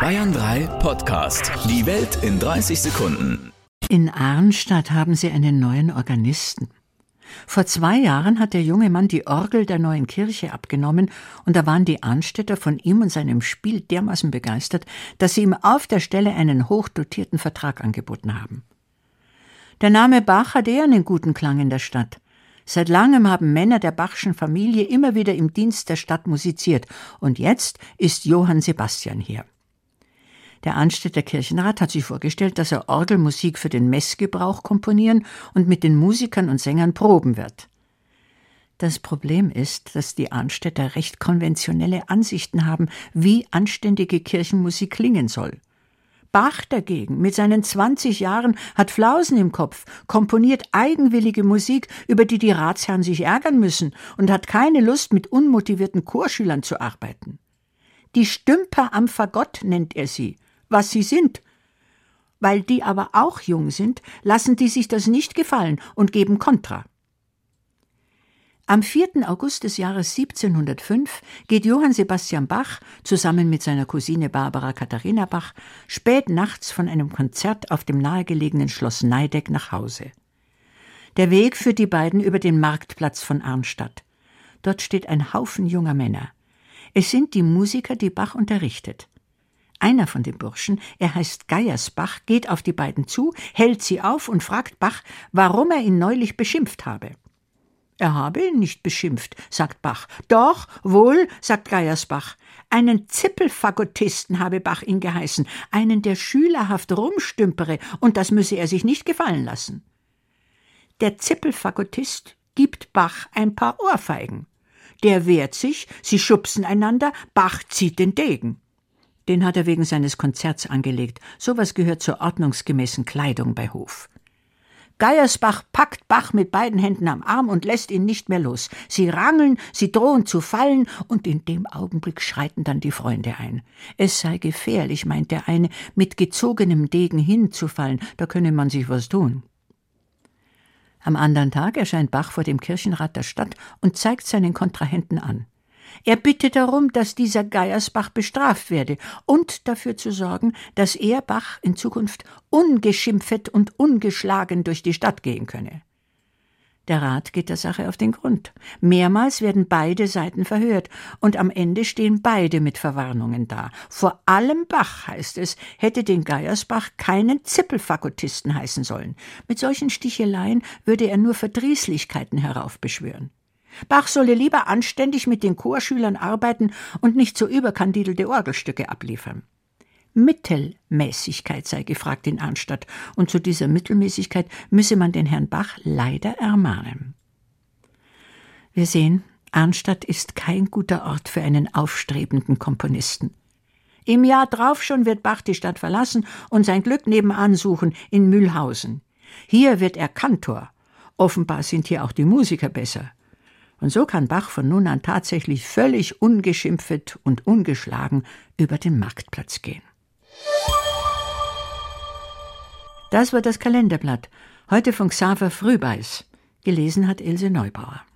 Bayern 3 Podcast. Die Welt in 30 Sekunden. In Arnstadt haben sie einen neuen Organisten. Vor 2 Jahren hat der junge Mann die Orgel der neuen Kirche abgenommen und da waren die Arnstädter von ihm und seinem Spiel dermaßen begeistert, dass sie ihm auf der Stelle einen hochdotierten Vertrag angeboten haben. Der Name Bach hat eher einen guten Klang in der Stadt. Seit langem haben Männer der Bachschen Familie immer wieder im Dienst der Stadt musiziert und jetzt ist Johann Sebastian hier. Der Arnstädter Kirchenrat hat sich vorgestellt, dass er Orgelmusik für den Messgebrauch komponieren und mit den Musikern und Sängern proben wird. Das Problem ist, dass die Arnstädter recht konventionelle Ansichten haben, wie anständige Kirchenmusik klingen soll. Bach dagegen, mit seinen 20 Jahren, hat Flausen im Kopf, komponiert eigenwillige Musik, über die Ratsherren sich ärgern müssen und hat keine Lust, mit unmotivierten Chorschülern zu arbeiten. Die Stümper am Fagott nennt er sie, was sie sind. Weil die aber auch jung sind, lassen die sich das nicht gefallen und geben Kontra. Am 4. August des Jahres 1705 geht Johann Sebastian Bach zusammen mit seiner Cousine Barbara Katharina Bach spät nachts von einem Konzert auf dem nahegelegenen Schloss Neideck nach Hause. Der Weg führt die beiden über den Marktplatz von Arnstadt. Dort steht ein Haufen junger Männer. Es sind die Musiker, die Bach unterrichtet. Einer von den Burschen, er heißt Geiersbach, geht auf die beiden zu, hält sie auf und fragt Bach, warum er ihn neulich beschimpft habe. Er habe ihn nicht beschimpft, sagt Bach. Doch, wohl, sagt Geiersbach. Einen Zippelfagottisten habe Bach ihn geheißen, einen, der schülerhaft rumstümpere, und das müsse er sich nicht gefallen lassen. Der Zippelfagottist gibt Bach ein paar Ohrfeigen. Der wehrt sich, sie schubsen einander, Bach zieht den Degen. Den hat er wegen seines Konzerts angelegt. Sowas gehört zur ordnungsgemäßen Kleidung bei Hof. Geiersbach packt Bach mit beiden Händen am Arm und lässt ihn nicht mehr los. Sie rangeln, sie drohen zu fallen, und in dem Augenblick schreiten dann die Freunde ein. Es sei gefährlich, meint der eine, mit gezogenem Degen hinzufallen, da könne man sich was tun. Am anderen Tag erscheint Bach vor dem Kirchenrat der Stadt und zeigt seinen Kontrahenten an. Er bittet darum, dass dieser Geiersbach bestraft werde und dafür zu sorgen, dass er, Bach, in Zukunft ungeschimpft und ungeschlagen durch die Stadt gehen könne. Der Rat geht der Sache auf den Grund. Mehrmals werden beide Seiten verhört und am Ende stehen beide mit Verwarnungen da. Vor allem Bach, heißt es, hätte den Geiersbach keinen Zippelfagottisten heißen sollen. Mit solchen Sticheleien würde er nur Verdrießlichkeiten heraufbeschwören. Bach solle lieber anständig mit den Chorschülern arbeiten und nicht so überkandidelte Orgelstücke abliefern. Mittelmäßigkeit sei gefragt in Arnstadt, und zu dieser Mittelmäßigkeit müsse man den Herrn Bach leider ermahnen. Wir sehen, Arnstadt ist kein guter Ort für einen aufstrebenden Komponisten. Im Jahr drauf schon wird Bach die Stadt verlassen und sein Glück nebenan suchen in Mühlhausen. Hier wird er Kantor. Offenbar sind hier auch die Musiker besser. Und so kann Bach von nun an tatsächlich völlig ungeschimpft und ungeschlagen über den Marktplatz gehen. Das war das Kalenderblatt, heute von Xaver Frühbeis. Gelesen hat Ilse Neubauer.